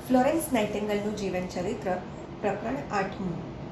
Florence નાઇટિંગેલનું જીવન ચરિત્ર પ્રકરણ 8.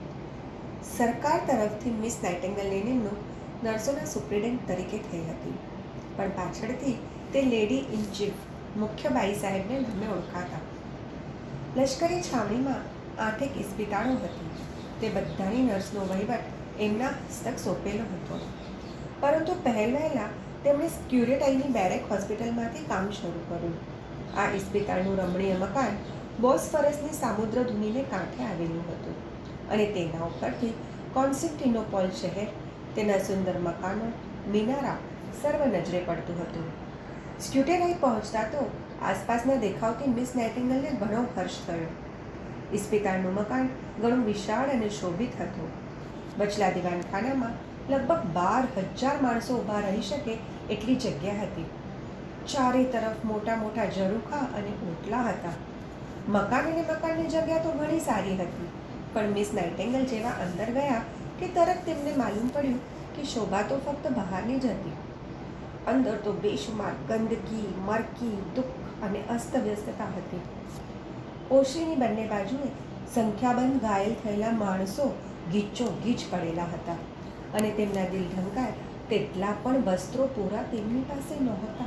સરકાર તરફથી મિસ નાઇટિંગેલની નિમણૂક નર્સોના સુપ્રિન્ટેન્ડન્ટ તરીકે થઈ હતી, પણ પાછળથી તે લેડી ઇન ચીફ મુખ્ય બાઈ સાહેબને નામે ઓળખાતા. લશ્કરી છાવણીમાં 8 ઇસ્પિતાળો હતી. તે બધાની નર્સનો વહીવટ એમના હસ્તક સોંપેલો હતો, પરંતુ પહેલા તેમણે ક્યુરેટાઈની બેરેક હોસ્પિટલમાંથી કામ શરૂ કર્યું. આ ઇસ્પિતાળનું રમણીય મકાન બોસ્ફરસની સામુદ્રધુનીને કાંઠે આવેલું હતું, અને તેના ઉપરથી કોન્સ્ટન્ટિનોપોલ શહેર, તેના સુંદર મકાનો, મિનારા સર્વ નજરે પડતું હતું. સ્ક્યુટેરાઈ પહોંચતા તો આસપાસના દેખાવથી મિસ નાઇટિંગેલને ઘણો હર્ષ થયો. ઇસ્પિતાળનું મકાન ઘણું વિશાળ અને શોભિત હતું. વચલા દીવાનખાનામાં લગભગ 12,000 માણસો ઊભા રહી શકે એટલી જગ્યા હતી. ચારે તરફ મોટા મોટા ઝરૂખા અને ઓટલા હતા. મકાનની જગ્યા તો ઘણી સારી હતી, પણ મિસ નાઇટિંગેલ જેવા અંદર ગયા કે તરત તેમને માલુમ પડ્યું કે શોભા તો ફક્ત બહારની જ હતી. અંદર તો બેશુમાર ગંદકી, મરકી, દુઃખ અને અસ્તવ્યસ્તતા હતી. ઓશરીની બંને બાજુએ સંખ્યાબંધ ઘાયલ થયેલા માણસો ગીચોગીચ પડેલા હતા, અને તેમના દિલ ઢંકાય તેટલા પણ વસ્ત્રો પૂરા તેમની પાસે નહોતા.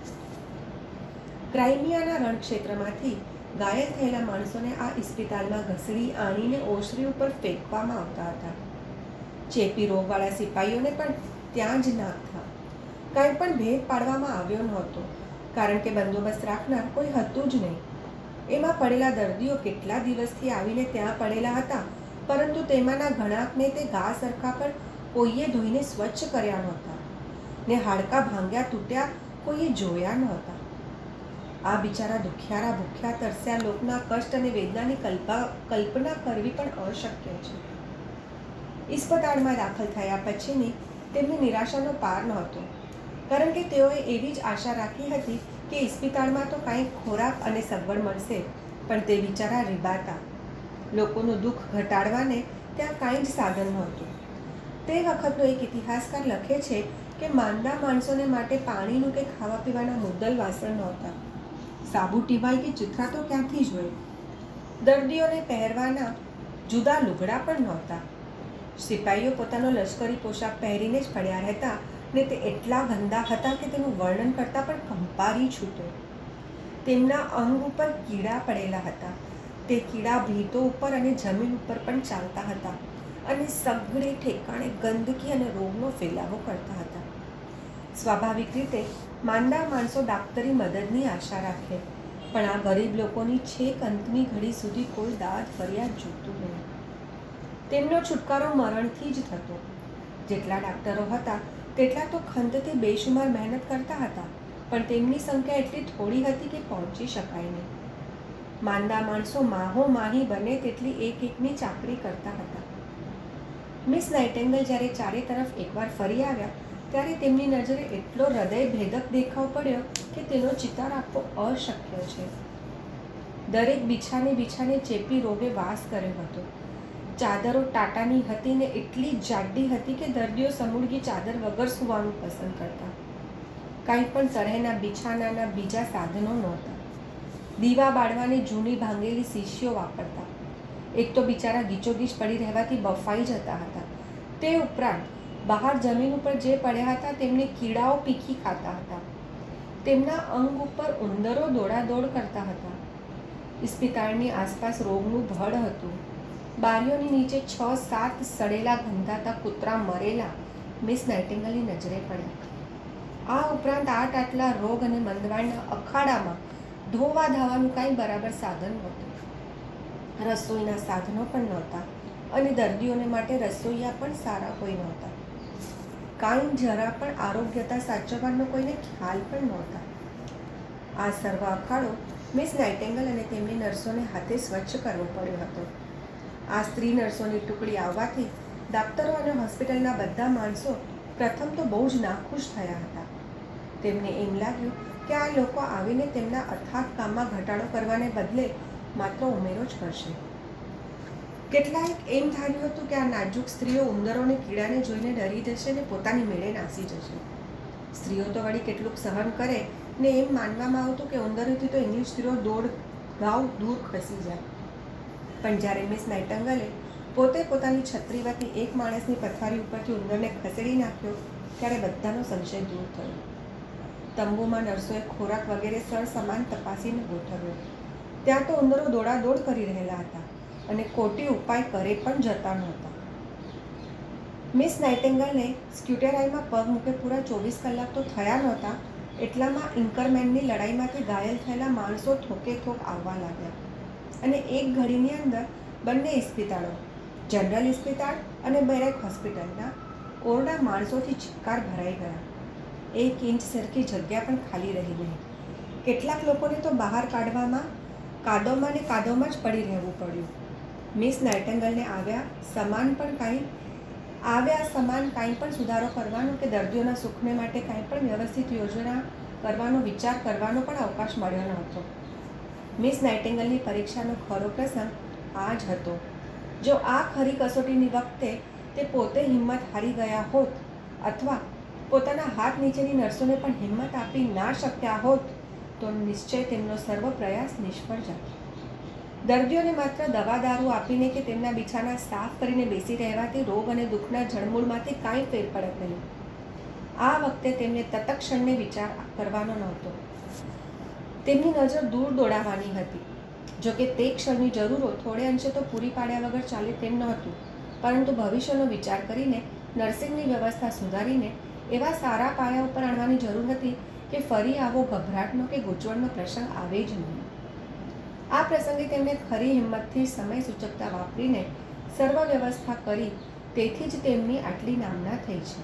ક્રાઇમિયાના રણક્ષેત્રમાંથી ઘાયલ થયેલા માણસોને આ ઇસ્પિતાલમાં ઘસડી આણીને ઓશરી ઉપર ફેંકવામાં આવતા હતા. ચેપી રોગવાળા સિપાહીઓને પણ ત્યાં જ નાખતા. કાંઈ પણ ભેદ પાડવામાં આવ્યો નહોતો, કારણ કે બંદોબસ્ત રાખનાર કોઈ હતું જ નહીં. એમાં પડેલા દર્દીઓ કેટલા દિવસથી આવીને ત્યાં પડેલા હતા, પરંતુ તેમાંના ઘણાકને તે ઘા સરખા પણ કોઈએ ધોઈને સ્વચ્છ કર્યા નહોતા, ને હાડકાં ભાંગ્યા તૂટ્યા કોઈએ જોયા નહોતા. આ બિચારા દુખિયારા ભૂખ્યા તરસ્યા લોકના કષ્ટ અને વેદનાની કલ્પના કરવી પણ અશક્ય છે. ઇસ્પિતાળમાં દાખલ થયા પછીની તેમની નિરાશાનો પાર નહોતો, કારણ કે તેઓએ એવી જ આશા રાખી હતી કે ઇસ્પિતાળમાં તો કાંઈ ખોરાક અને સગવડ મળશે, પણ તે બિચારા રીબાતા. લોકોનું દુઃખ ઘટાડવાને ત્યાં કાંઈ જ સાધન નહોતું. તે વખતનો એક ઇતિહાસકાર લખે છે કે માંદા માણસોને માટે પાણીનું કે ખાવા પીવાના મુદ્દલ વાસણ નહોતા. સાબુ ટીવાય કે ચિથરા તો ક્યાંથી જ હોય. દર્દીઓને પહેરવાના જુદા લુગડા પણ નહોતા. સિપાહીઓ પોતાનો લશ્કરી પોશાક પહેરીને જ પડ્યા રહેતા, ને તે એટલા ગંદા હતા કે તેનું વર્ણન કરતાં પણ કંપારી છૂટો. તેમના અંગ ઉપર કીડા પડેલા હતા. તે કીડા ભીતો ઉપર અને જમીન ઉપર પણ ચાલતા હતા, અને સઘળે ઠેકાણે ગંદકી અને રોગનો ફેલાવો કરતા હતા. સ્વાભાવિક રીતે માંદા માણસો ડાક્ટરી મદદની આશા રાખે, પણ આ ગરીબ લોકોની છેક અંતની ઘડી સુધી કોઈ દાદ ફરિયાદ જોતું નહીં. તેમનો છુટકારો મરણથી જ થતો. જેટલા ડાક્ટરો હતા તેટલા તો ખંતથી બેશુમાર મહેનત કરતા હતા, પણ તેમની સંખ્યા એટલી થોડી હતી કે પહોંચી શકાય નહીં. માંદા માણસો માહો માહી બને તેટલી એકની ચાકરી કરતા હતા. મિસ નાઇટિંગેલ જ્યારે ચારે તરફ એકવાર ફરી આવ્યા ત્યારે તેમની નજરે એટલો હૃદયભેદક દેખાવ પડ્યો કે તેનો ચિતાર આપવો અશક્ય છે. દરેક બિછાને ચેપી રોગે વાસ કર્યો હતો. ચાદરો ટાટાની હતી ને એટલી જાડી હતી કે દર્દીઓ સમૂળગી ચાદર વગર સૂવાનું પસંદ કરતા. કાંઈ પણ તરહેના બિછાનાના બીજા સાધનો નહોતા. દીવા બાળવાની જૂની ભાંગેલી શીશીઓ વાપરતા. એક તો બિચારા ગીચોગીચ પડી રહેવાથી બફાઈ જતા હતા. તે ઉપરાંત બહાર જમીન ઉપર જે પડ્યા હતા તેમને કીડાઓ પીખી ખાતા હતા. તેમના અંગ ઉપર ઉંદરો દોડાદોડ કરતા હતા. ઇસ્પિતાળની આસપાસ રોગનું ભળ હતું. બારીઓની નીચે 6-7 સડેલા ગંધાતા કૂતરા મરેલા મિસ નાઇટિંગેલની નજરે પડ્યા. આ ઉપરાંત આટલા રોગ અને મંદવાડના અખાડામાં ધોવા ધાવાનું કાંઈ બરાબર સાધન નહોતું. રસોઈના સાધનો પણ નહોતા, અને દર્દીઓને માટે રસોઈયા પણ સારા કોઈ નહોતા. કાંઈ જરા પણ આરોગ્યતા સાચવવાનો કોઈને ખ્યાલ પણ નહોતા. આ સર્વ અખાડો મિસ નાઇટિંગેલ અને તેમની નર્સોને હાથે સ્વચ્છ કરવો પડ્યો હતો. આ સ્ત્રી નર્સોની ટુકડી આવવાથી ડાક્ટરો અને હોસ્પિટલના બધા માણસો પ્રથમ તો બહુ જ નાખુશ થયા હતા. તેમને એમ લાગ્યું કે આ લોકો આવીને તેમના અથાગ કામમાં ઘટાડો કરવાને બદલે માત્ર ઉમેરો જ કરશે. કેટલાય એમ ધાર્યું હતું કે આ નાજુક સ્ત્રીઓ ઉંદરોને કીડાને જોઈને ડરી જશે ને પોતાની મેળે નાસી જશે. સ્ત્રીઓ તો વળી કેટલુંક સહન કરે ને એમ માનવામાં આવતું કે ઉંદરોથી તો ઇંગ્લિશ સ્ત્રીઓ દોડ ઘાવ દૂર ખસી જાય. પણ જ્યારે મિસ નાઇટિંગેલે પોતે પોતાની છત્રી વતી એક માણસની પથારી ઉપરથી ઉંદરને ખસેડી નાખ્યો ત્યારે બધાનો સંશય દૂર થયો. તંબુમાં નર્સોએ ખોરાક વગેરે સરસમાન તપાસીને ગોઠવ્યો. ત્યાં તો ઉંદરો દોડાદોડ કરી રહેલા હતા અને કોટી ઉપાય કરે પણ જતા નહોતા. મિસ નાઇટિંગેલને સ્ક્યુટેરાઈમાં પગ મૂકે પૂરા 24 કલાક તો થયા નહોતા એટલામાં ઇન્કરમેનની લડાઈમાંથી ઘાયલ થયેલા માણસો થોકે થોક આવવા લાગ્યા અને એક ઘડીની અંદર બંને ઇસ્પિતાળો, જનરલ ઇસ્પિતાળ અને બેરેક હોસ્પિટલના ઓરડા માણસોથી ચિક્કાર ભરાઈ ગયા. 1 ઇંચ સરખી જગ્યા પણ ખાલી રહી નહીં. કેટલાક લોકોને તો બહાર કાઢવામાં કાદવમાં ને કાદવમાં જ પડી રહેવું પડ્યું. મિસ નાઇટિંગેલને આવ્યા સમાન કાંઈ પણ સુધારો કરવાનો કે દર્દીઓના સુખને માટે કાંઈ પણ વ્યવસ્થિત યોજના કરવાનો વિચાર કરવાનો પણ અવકાશ મળ્યો નહોતો. મિસ નાઇટિંગેલની પરીક્ષાનો ખરો પ્રસંગ આ જ હતો. જો આ ખરી કસોટીની વખતે તે પોતે હિંમત હારી ગયા હોત અથવા પોતાના હાથ નીચેની નર્સોને પણ હિંમત આપી ના શક્યા હોત તો નિશ્ચય તેમનો સર્વ પ્રયાસ નિષ્ફળ જાત. દર્દીઓને માત્ર દવા દારૂ આપીને કે તેમના બિછાના સાફ કરીને બેસી રહેવાથી રોગ અને દુઃખના જળમૂળમાંથી કાંઈ ફેર પડત નહીં. આ વખતે તેમને તત્ક્ષણને વિચાર કરવાનો નહોતો. તેમની નજર દૂર દોડાવવાની હતી. જોકે તે ક્ષણની જરૂરો થોડે અંશે તો પૂરી પાડ્યા વગર ચાલે તેમ નહોતું, પરંતુ ભવિષ્યનો વિચાર કરીને નર્સિંગની વ્યવસ્થા સુધારીને એવા સારા પાયા ઉપર આણવાની જરૂર હતી કે ફરી આવો ગભરાટનો કે ગૂંચવણનો પ્રસંગ આવે જ નહીં. આ પ્રસંગે તેમણે ખરી હિંમતથી સમય સૂચકતા વાપરીને સર્વ વ્યવસ્થા કરી, તેથી જ તેમની આટલી નામના થઈ છે.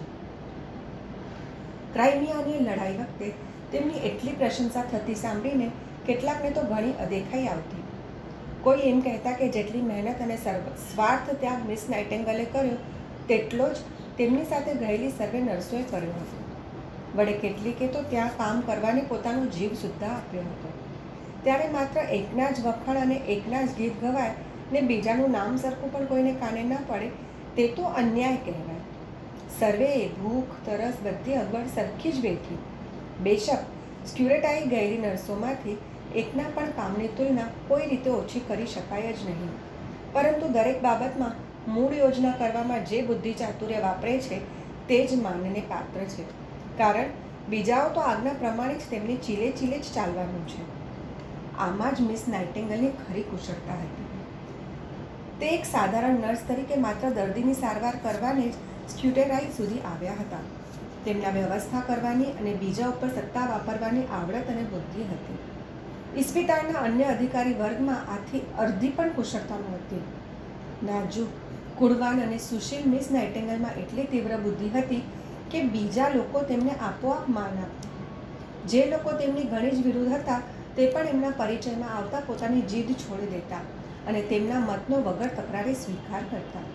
ક્રાઇમિયાની લડાઈ વખતે તેમની એટલી પ્રશંસા થતી સાંભળીને કેટલાકને તો ઘણી અદેખાઈ આવતી. કોઈ એમ કહેતા કે જેટલી મહેનત અને સ્વાર્થ ત્યાગ મિસ નાઇટિંગેલે કર્યો તેટલો જ તેમની સાથે ગયેલી સર્વે નર્સોએ કર્યો હતો. વડે કેટલીકે તો ત્યાં કામ કરવાને પોતાનો જીવ સુદ્ધા આપ્યો હતો. ત્યારે માત્ર એકના જ વખાણ અને એકના જ ગીત ગવાય ને બીજાનું નામ સરખું પણ કોઈને કાને ન પડે તે તો અન્યાય કહેવાય. સર્વેએ ભૂખ તરસ બધી અગવડ સરખી જ વેઠી. બેશક સ્ક્યુરેટાઈ ગયેલી નર્સોમાંથી એકના પણ કામની તુલના કોઈ રીતે ઓછી કરી શકાય જ નહીં. પરંતુ દરેક બાબતમાં મૂળ યોજના કરવામાં જે બુદ્ધિ ચાતુર્ય વાપરે છે તે જ માનને પાત્ર છે, કારણ બીજાઓ તો આજ્ઞા પ્રમાણે જ તેમની ચીલે ચીલે જ ચાલવાનું છે. આમાં જ મિસ નાઇટિંગેલની ખરી કુશળતા હતી. તે એક સાધારણ નર્સ તરીકે માત્ર દર્દીની સારવાર કરવાને જ સ્ક્યુટેરાઈ સુધી આવ્યા હતા. તેમના વ્યવસ્થા કરવાની અને બીજા ઉપર સત્તા વાપરવાની આવડત અને બુદ્ધિ હતી. ઇસ્પિતાળના અન્ય અધિકારી વર્ગમાં આથી અડધી પણ કુશળતા નહોતી. નાજુક, કુળવાન અને સુશીલ મિસ નાઇટિંગેલમાં એટલી તીવ્ર બુદ્ધિ હતી કે બીજા લોકો તેમને આપોઆપ માન આપતા. જે લોકો તેમની ઘણી જ વિરુદ્ધ હતા તે પણ એમના પરિચયમાં આવતા પોતાની જીદ છોડી દેતા અને તેમના મતનો વગર તકરારે સ્વીકાર કરતા.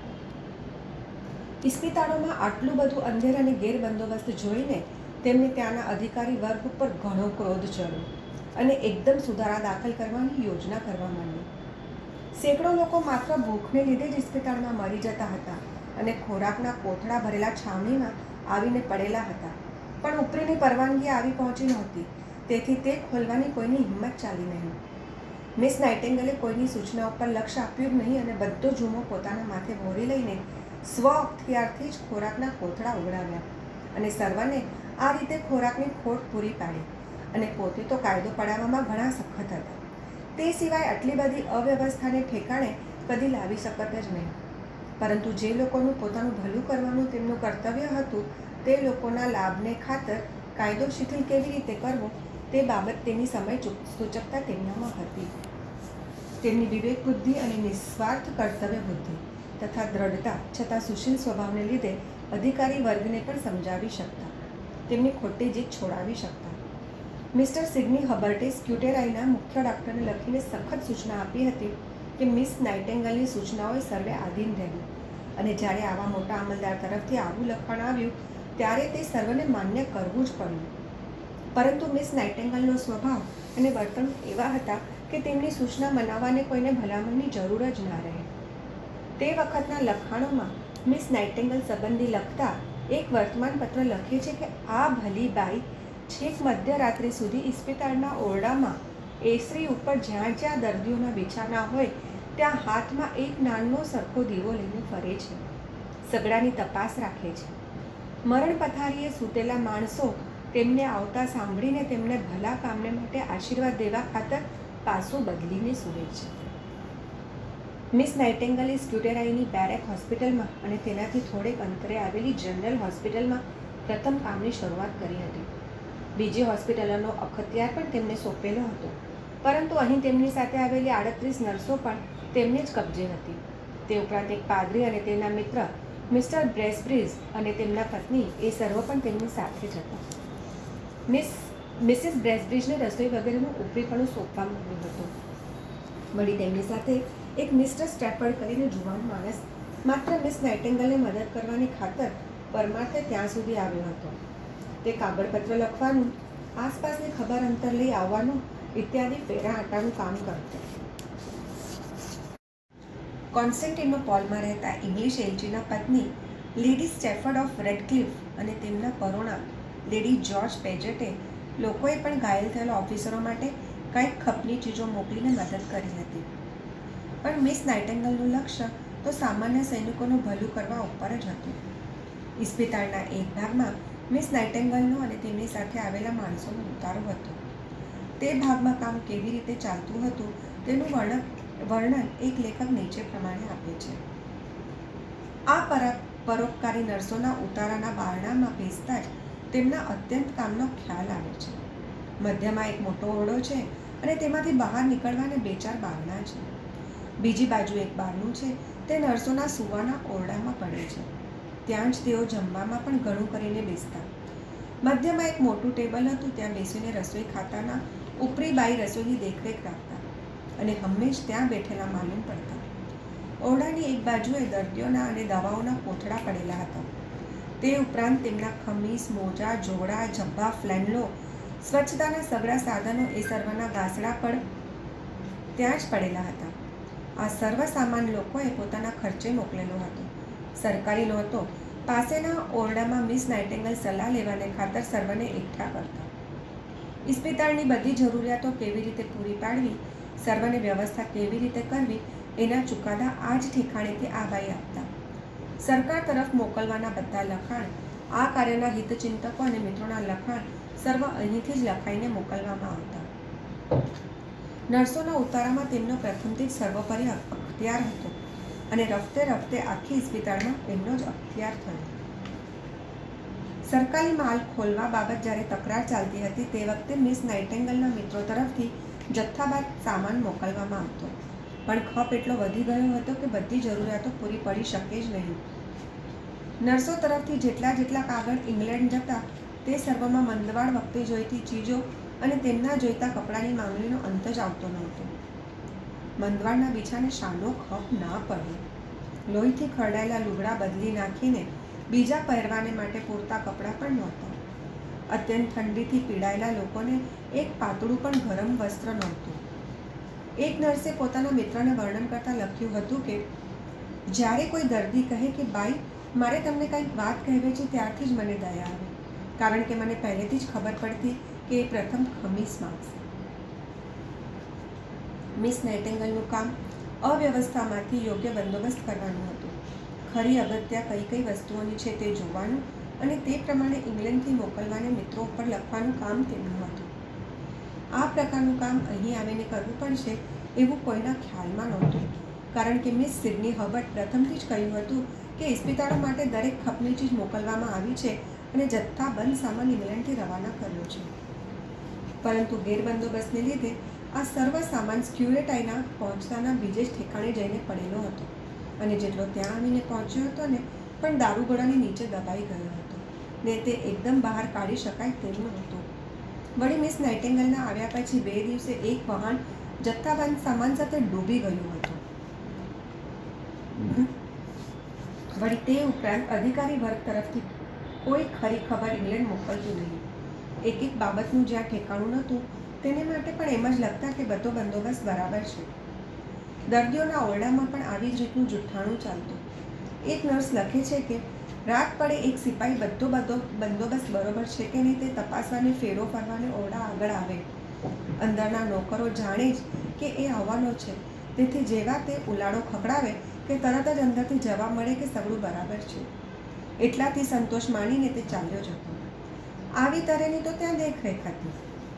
ઇસ્પિતાળોમાં આટલું બધું અંધેર અને ગેરબંદોબસ્ત જોઈને તેમને ત્યાંના અધિકારી વર્ગ ઉપર ઘણો ક્રોધ ચડ્યો અને એકદમ સુધારા દાખલ કરવાની યોજના કરવા માંડી. સેંકડો લોકો માત્ર ભૂખને લીધે જ ઇસ્પિતાળમાં મરી જતા હતા અને ખોરાકના કોથળા ભરેલા છાવણીમાં આવીને પડેલા હતા, પણ ઉપરીની પરવાનગી આવી પહોંચી નહોતી, તેથી તે ખોલવાની કોઈની હિંમત ચાલી નહીં. મિસ નાઇટિંગેલે કોઈની સૂચના ઉપર લક્ષ્ય આપ્યું જ નહીં અને બધો જુમો પોતાના માથે મોરી લઈને સ્વ અખ્તિયારથી જ ખોરાકના કોથળા ઉગડાવ્યા અને સર્વને આ રીતે ખોરાકની ખોટ પૂરી પાડી અને પોતે તો કાયદો પડાવવામાં ઘણા સખત હતા. તે સિવાય આટલી બધી અવ્યવસ્થાને ઠેકાણે કદી લાવી શકત જ નહીં. પરંતુ જે લોકોનું પોતાનું ભલું કરવાનું તેમનું કર્તવ્ય હતું તે લોકોના લાભને ખાતર કાયદો શિથિલ કેવી રીતે કરવો તે બાબત તેની સમય સૂચકતા તેમનામાં હતી. તેમની વિવેક બુદ્ધિ અને નિસ્વાર્થ કર્તવ્ય બુદ્ધિ તથા દ્રઢતા છતાં સુશીલ સ્વભાવને લીધે અધિકારી વર્ગને પણ સમજાવી શકતા, તેમની ખોટી જીત છોડાવી શકતા. મિસ્ટર સિડની હબર્ટે સ્ક્યુટેરાઈના મુખ્ય ડૉક્ટરને લખીને સખત સૂચના આપી હતી કે મિસ નાઇટિંગેલની સૂચનાઓએ સર્વે આધીન રહેવું અને જ્યારે આવા મોટા અમલદાર તરફથી આવું લખાણ આવ્યું ત્યારે તે સર્વને માન્ય કરવું જ પડ્યું. પરંતુ મિસ નાઇટિંગેલનો સ્વભાવ અને વર્તણૂક એવા હતા કે તેમની સૂચના મનાવવાને કોઈને ભલામણની જરૂર જ ના રહે. તે વખતના લખાણોમાં મિસ નાઇટિંગેલ સંબંધી લખતા એક વર્તમાનપત્ર લખે છે કે આ ભલી બાઈ છેક મધ્યરાત્રિ સુધી ઇસ્પિતાળના ઓરડામાં એસરી ઉપર જ્યાં જ્યાં દર્દીઓના બિછાના હોય ત્યાં હાથમાં એક નાનો સરખો દીવો લઈને ફરે છે. સગડાની તપાસ રાખે છે. મરણ પથારીએ સૂતેલા માણસો તેમને આવતા સાંભળીને તેમને ભલા કામને માટે આશીર્વાદ દેવા ખાતર પાસું બદલીને સૂવે છે. મિસ નાઇટિંગેલે સ્ક્યુટેરાઈની બેરેક હોસ્પિટલમાં અને તેનાથી થોડેક અંતરે આવેલી જનરલ હોસ્પિટલમાં પ્રથમ કામની શરૂઆત કરી હતી. બીજી હોસ્પિટલોનો અખત્યાર પણ તેમને સોંપેલો હતો, પરંતુ અહીં તેમની સાથે આવેલી 38 નર્સો પણ તેમને જ કબજે હતી. તે ઉપરાંત એક પાદરી અને તેના મિત્ર મિસ્ટર બ્રેસબ્રિજ અને તેમના પત્ની એ સર્વ પણ તેમની સાથે જ હતા. મિસિસ બ્રેસબ્રિજને રસોઈ વગેરેનું ઉપરીપણું સોંપવામાં આવ્યું હતું. વળી તેમની સાથે એક મિસ્ટર સ્ટેફર્ડ કરીને જુવાન માણસ માત્ર મિસ નાઇટિંગેલને મદદ કરવાની ખાતર પરમાર્થે ત્યાં સુધી આવ્યો હતો. તે કાગળપત્ર લખવાનું, આસપાસની ખબર અંતર લઈ આવવાનું ઇત્યાદિ ફેરા આટાનું કામ કરતો. કોન્સ્ટેન્ટિનોપોલમાં રહેતા ઇંગ્લિશ એલચીના પત્ની લેડી સ્ટેફર્ડ ઓફ રેડક્લિફ અને તેમના પરોણા લેડી જ્યોર્જ પેજેટે લોકોએ પણ ઘાયલ થયેલા ઓફિસરો માટે કંઈક ખપની ચીજો મોકલીને મદદ કરી હતી. પણ મિસ નાઇટિંગેલનું લક્ષ્ય તો સામાન્ય સૈનિકોનું ભલું કરવા ઉપર જ હતું. ઇસ્પિતાળના એક ભાગમાં મિસ નાઇટિંગેલનો અને તેમની સાથે આવેલા માણસોનો ઉતારો હતો. તે ભાગમાં કામ કેવી રીતે ચાલતું હતું તેનું વર્ણન એક લેખક નીચે પ્રમાણે આપે છે. આ પરોપકારી નર્સોના ઉતારાના બારણામાં બેસતા જ તેમના અત્યંત કામનો ખ્યાલ આવે છે. મધ્યમાં એક મોટો ઓરડો છે અને તેમાંથી બહાર નીકળવાને 2-4 બારણા છે. બીજી બાજુ એક બારણું છે, તે નર્સોના સૂવાના ઓરડામાં પડે છે. ત્યાં જ તેઓ જમવામાં પણ ઘણું કરીને બેસતા. મધ્યમાં એક મોટું ટેબલ હતું, ત્યાં બેસીને રસોઈ ખાતાના ઉપરી બાઈ રસોઈની દેખરેખ રાખતા અને હંમેશ ત્યાં બેઠેલા માલુમ પડતા. ઓરડાની એક બાજુએ દર્દીઓના અને દવાઓના કોથળા પડેલા હતા. તે ઉપરાંત તેમના ખમીસ, મોજા, જોડા, ઝભ્ભા, ફ્લેનલો, સ્વચ્છતાના સઘળા સાધનો એ સર્વના ગાસડા પણ ત્યાં જ પડેલા હતા. આ સર્વ સામાન લોકોએ પોતાના ખર્ચે મોકલેલો હતો. સરકારી નહોતો. પાસેના ઓરડામાં મિસ નાઇટિંગેલ સલાહ લેવાને ખાતર સર્વને એકઠા કરતા. ઇસ્પિતાળની બધી જરૂરિયાતો કેવી રીતે પૂરી પાડવી, સર્વને વ્યવસ્થા કેવી રીતે કરવી એના ચુકાદા આ જ ઠેકાણેથી આ બાઈ આપતા. સરકાર તરફ મોકલવાના બધા લખાણ, આ કાર્યના હિતચિંતકો અને મિત્રોના લખાણ સર્વ અહીંથી જ લખાઈને મોકલવામાં આવતા. નર્સોના ઉતારામાં તેમનો પ્રથમથી જ સર્વોપરી અખ્તિયાર હતો અને રફતે રફતે આખી ઇસ્પિતાળમાં એમનો જ અખ્તિયાર થયો. સરકારી માલ ખોલવા બાબત જ્યારે તકરાર ચાલતી હતી તે વખતે મિસ નાઇટિંગેલના મિત્રો તરફથી જથ્થાબંધ સામાન મોકલવામાં આવતો, પણ ખપ એટલો વધી ગયો હતો કે બધી જરૂરિયાતો પૂરી પડી શકે જ નહીં. નર્સો તરફથી જેટલા કાગળ ઇંગ્લેન્ડ જતા તે સર્વમાં મંદવાડ વખતે જોઈતી ચીજો અને તેમના જોઈતા કપડાની માંગણીનો અંત જ આવતો નહોતો. મંદવાડના બીછાને શાનો ખપ ના પડે. લોહીથી ખરડાયેલા લુગડા બદલી નાખીને બીજા પહેરવાને માટે પૂરતા કપડાં પણ નહોતા. અત્યંત ઠંડીથી પીડાયેલા લોકોને એક પાતળું પણ ગરમ વસ્ત્ર નહોતું. એક નર્સે પોતાના મિત્રને વર્ણન કરતાં લખ્યું હતું કે જ્યારે કોઈ દર્દી કહે કે બાઈ મારે તમને કંઈક વાત કહેવી છે ત્યારથી જ મને દયા આવે, કારણ કે મને પહેલેથી જ ખબર પડતી કે એ પ્રથમ ખમીસ માંગશે. મિસ નાઇટિંગેલનું કામ અવ્યવસ્થામાંથી યોગ્ય બંદોબસ્ત કરવાનું હતું. ખરી અગત્ય કઈ કઈ વસ્તુઓની છે તે જોવાનું અને તે પ્રમાણે ઇંગ્લેન્ડથી મોકલવાને મિત્રો ઉપર લખવાનું કામ તેમનું હતું. આ પ્રકારનું કામ અહીં આવીને કરવું પડશે એવું કોઈના ખ્યાલમાં નહોતું, કારણ કે મિસ સિડની હર્બર્ટ પ્રથમથી જ કહ્યું હતું કે ઇસ્પિતાળો માટે દરેક ખપની ચીજ મોકલવામાં આવી છે અને જથ્થાબંધ સામાન ઇંગ્લેન્ડથી રવાના કર્યો છે. પરંતુ ગેરબંદોબસ્તને લીધે આ સર્વ સામાન સ્ક્યુરેટાઈના પહોંચતાના બીજે જ ઠેકાણે જઈને પડેલો હતો અને જેટલો ત્યાં આવીને પહોંચ્યો હતો ને પણ દારૂગોળાની નીચે દબાઈ ગયો હતો ને તે એકદમ બહાર કાઢી શકાય તેવું નહોતું. વળી મિસ નાઇટિંગેલના આવ્યા પછી 2 દિવસે એક વહાણ જથ્થાબંધ સામાન સાથે ડૂબી ગયું હતું. વળી તે ઉપરાંત અધિકારી વર્ગ તરફથી કોઈ ખરી ખબર ઇંગ્લેન્ડ મોકલતું નહીં. એક બાબતનું જ્યાં ઠેકાણું નહોતું તેને માટે પણ એમ જ લખતા કે બધો બંદોબસ્ત બરાબર છે. દર્દીઓના ઓરડામાં પણ આવી જ રીતનું જુઠ્ઠાણું ચાલતું. એક નર્સ લખે છે કે રાત પડે એક સિપાહી બધો બંદોબસ્ત બરોબર છે કે નહીં તે તપાસવાને ફેરો ફરવાને ઓરડા આગળ આવે અંદરના નોકરો જાણે જ કે એ આવવાનો છે, તેથી જેવા તે ઉલાળો ખકડાવે કે તરત જ અંદરથી જવાબ મળે કે સગડું બરાબર છે. એટલાથી સંતોષ માનીને તે ચાલ્યો જતો. આવી તરેની તો ત્યાં દેખરેખ હતી.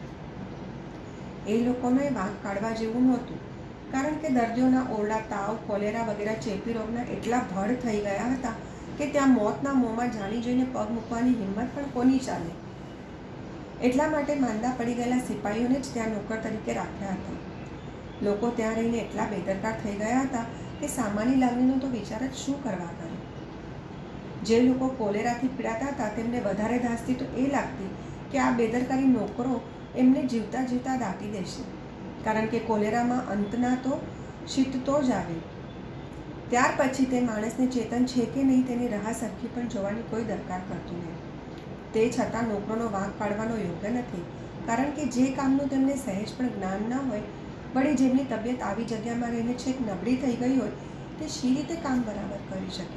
એ લોકોને વાંક કાઢવા જેવું નહોતું, કારણ કે દર્દીઓના ઓરડા તાવ, કોલેરા વગેરે ચેપી રોગના એટલા ભડ થઈ ગયા હતા કે ત્યાં મોતના મોંમાં જાણી જોઈને પગ મૂકવાની હિંમત પણ કોની ચાલે. એટલા માટે માંદા પડી ગયેલા સિપાહીઓને જ ત્યાં નોકર તરીકે રાખ્યા હતા. લોકો ત્યાં રહીને એટલા બેદરકાર થઈ ગયા હતા કે સામાન્ય લાગણીનો તો વિચાર જ શું કરવા કરે. જે લોકો કોલેરાથી પીડાતા હતા તેમને વધારે ધાસ્તી તો એ લાગતી કે આ બેદરકારી નોકરો એમને જીવતા જીવતા દાટી દેશે, કારણ કે કોલેરામાં અંતના તો શીત તો જ આવે. ત્યાર પછી તે માણસને ચેતન છે કે નહીં તેની રાહ સરખી પણ જોવાની કોઈ દરકાર કરતું નહીં. તે છતાં નોકરોનો વાંક કાઢવાનો યોગ્ય નથી, કારણ કે જે કામનું તેમને સહેજ પણ જ્ઞાન ન હોય, વળી જેમની તબિયત આવી જગ્યામાં રહીને છેક નબળી થઈ ગઈ હોય, તે શી રીતે કામ બરાબર કરી શકે.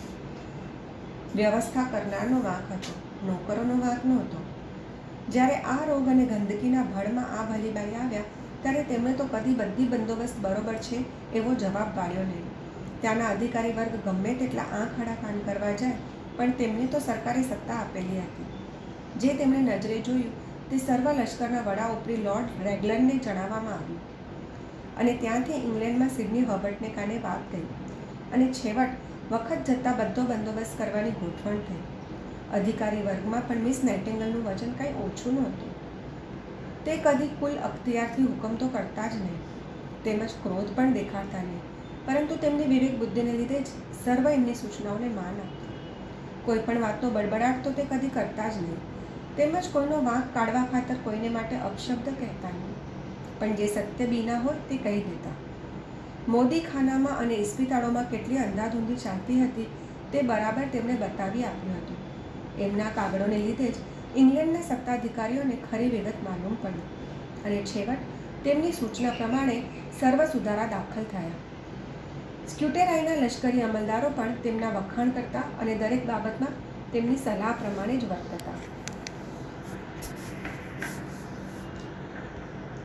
વ્યવસ્થા કરનારનો વાંક હતો, નોકરોનો વાંક નહોતો. જ્યારે આ રોગ અને ગંદકીના ભળમાં આ ભલીબાઈ આવ્યા ત્યારે તેમણે તો કદી બધી બંદોબસ્ત બરોબર છે એવો જવાબ પાડ્યો નહીં. ત્યાંના અધિકારી વર્ગ ગમે તેટલા આંખ આડા કાન કરવા જાય, પણ તેમને તો સરકારે સત્તા આપેલી હતી. જે તેમણે નજરે જોયું તે સર્વ લશ્કરના વડા ઉપરી લોર્ડ રેગલરને જણાવવામાં આવ્યું, અને ત્યાંથી ઇંગ્લેન્ડમાં સિડની હર્બર્ટને કાને વાત ગઈ, અને છેવટ વખત જતાં બધો બંદોબસ્ત કરવાની ગોઠવણ થઈ. અધિકારી વર્ગમાં પણ મિસ નાઇટિંગેલનું વચન કંઈ ઓછું નહોતું. તે કદી કુલ અખ્તિયારથી હુકમ તો કરતા જ નહીં, તેમજ ક્રોધ પણ દેખાડતા નહીં, પરંતુ તેમની વિવેક બુદ્ધિને લીધે જ સર્વ એમની સૂચનાઓને માન આપતા. કોઈ પણ વાતનો બડબડાટ તો તે કદી કરતા જ નહીં, તેમજ કોઈનો વાંક કાઢવા ખાતર કોઈને માટે અપશબ્દ કહેતા નહીં, પણ જે સત્ય બીના હોય તે કહી દેતા. મોદીખાનામાં અને ઇસ્પિતાળોમાં કેટલી અંધાધૂંધી ચાલતી હતી તે બરાબર તેમણે બતાવી આપ્યું હતું. એમના કાગળોને લીધે જ ઇંગ્લેન્ડના સત્તાધિકારીઓને ખરી વિગત માલુમ પડી, અને છેવટ તેમની સૂચના પ્રમાણે સર્વ સુધારા દાખલ થયા. સ્ક્યુટેરાઈના લશ્કરી અમલદારો પણ તેમના વખાણ કરતા અને દરેક બાબતમાં તેમની સલાહ પ્રમાણે જ વર્તતા.